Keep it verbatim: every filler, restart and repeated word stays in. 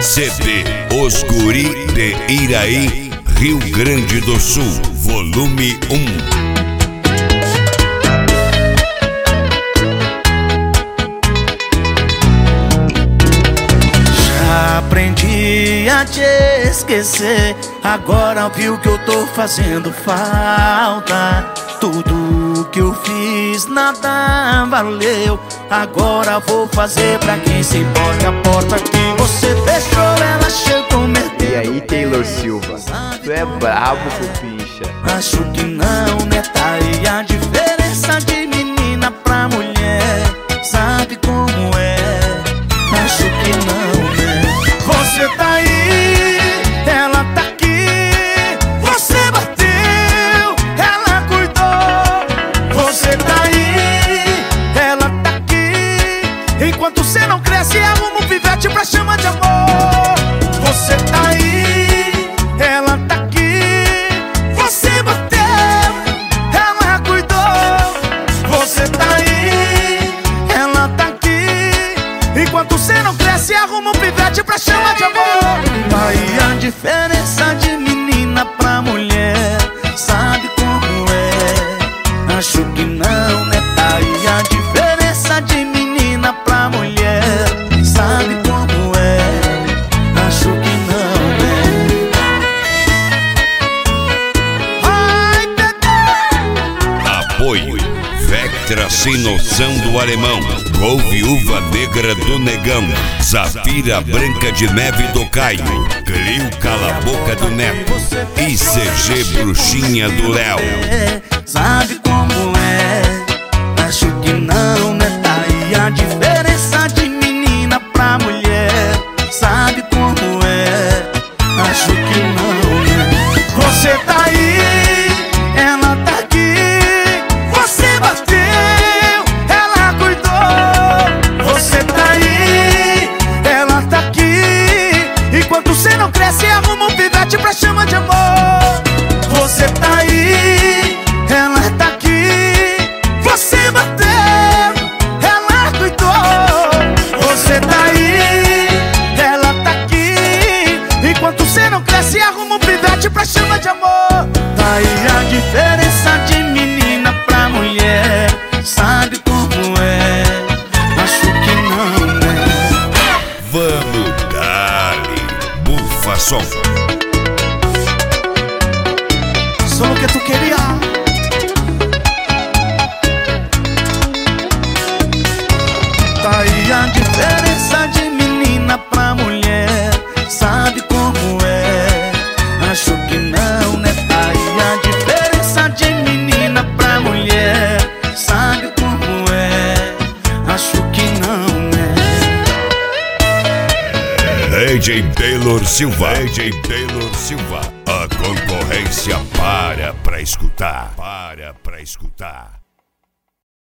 C D Os Guri de Iraí, Rio Grande do Sul, volume um. Aprendi a te esquecer, agora viu que eu tô fazendo falta. Tudo que eu fiz nada valeu, agora vou fazer pra quem se importa. A porta que você fechou, ela chegou metendo. E aí, Taylor Silva, tu é brabo, Cupincha. Acho que não, né? Tá aí a diferença de menina pra mulher. Sabe como é? Acho que não, né? Você tá aí, ela tá aqui. Você bateu, ela cuidou. Você tá aí, ela tá aqui. Enquanto você não cresce, arruma um pivete pra chama de amor. Você tá aí, ela tá aqui. Você bateu, ela cuidou. Você tá aí, ela tá aqui. Enquanto você não cresce, arruma um pivete pra chama de amor. Aí a diferença de menina pra mulher, sabe como é? Acho que não, né? Tá aí a diferença de menina pra mulher, sabe como é? Acho que não, né? Ai, bebê! Apoio Vectra Sem Noção do Alemão, Gol Viúva Negra do Negão, Zafira Branca de Neve do Caio, Clio Cala a Boca do Neto, I C G Bruxinha do Léo. Sabe como é? Acho que não, né? Tá aí a diferença de menina pra mulher, sabe como é? Acho que não, né? Você tá aí, ela tá aqui. Você bateu, ela cuidou. Você tá aí, ela tá aqui. Enquanto você não cresce, arruma um pivete pra chama de amor. Você tá aí, ela tá aqui. Você bateu, ela cuidou. Você tá aí, ela tá aqui. Enquanto você não cresce, arruma um pivete pra chama de amor. Tá aí a diferença de menina pra mulher, sabe como é? Acho que não, né? Vamos dar-lhe bufa som. Só o que tu queria. Tá aí a diferença de menina pra mulher, sabe como é? Acho que não, né? Tá aí a diferença de menina pra mulher, sabe como é? Acho que não, né? D J Taylor Silva, D J Taylor Silva, a concorrência para pra escutar, para pra escutar.